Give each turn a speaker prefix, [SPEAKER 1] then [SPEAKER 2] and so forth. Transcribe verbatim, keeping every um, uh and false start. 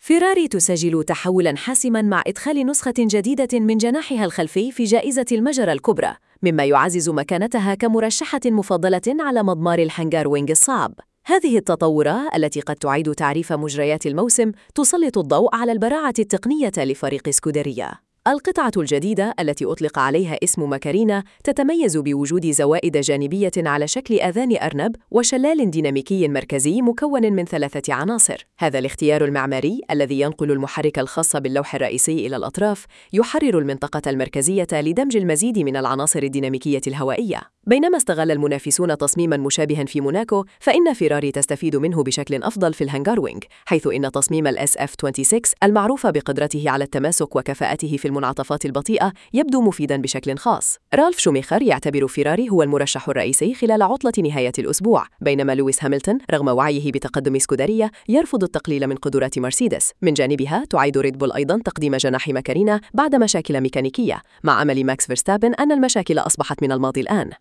[SPEAKER 1] فيراري تسجل تحولاً حاسماً مع إدخال نسخة جديدة من جناحها الخلفي في جائزة المجرة الكبرى، مما يعزز مكانتها كمرشحة مفضلة على مضمار الهانغاروينغ الصعب. هذه التطورات التي قد تعيد تعريف مجريات الموسم تسلط الضوء على البراعة التقنية لفريق سكوديريا. القطعة الجديدة التي أطلق عليها اسم ماكارينا تتميز بوجود زوائد جانبية على شكل آذان أرنب وشلال ديناميكي مركزي مكون من ثلاثة عناصر. هذا الاختيار المعماري الذي ينقل المحرك الخاص باللوح الرئيسي إلى الأطراف يحرر المنطقة المركزية لدمج المزيد من العناصر الديناميكية الهوائية. بينما استغل المنافسون تصميماً مشابهاً في موناكو، فإن فيراري تستفيد منه بشكل أفضل في الهانغاروينغ، حيث إن تصميم ال إس إف ستة وعشرين المعروف بقدرته على التماسك وكفاءته في المنعطفات البطيئة يبدو مفيداً بشكل خاص. رالف شوميخر يعتبر فيراري هو المرشح الرئيسي خلال عطلة نهاية الأسبوع، بينما لويس هاملتون رغم وعيه بتقدم سكوديريا يرفض التقليل من قدرات مرسيدس. من جانبها تعيد ريد بول أيضاً تقديم جناح ماكارينا بعد مشاكل ميكانيكية، مع أمل ماكس فيرستابن أن المشاكل أصبحت من الماضي الآن.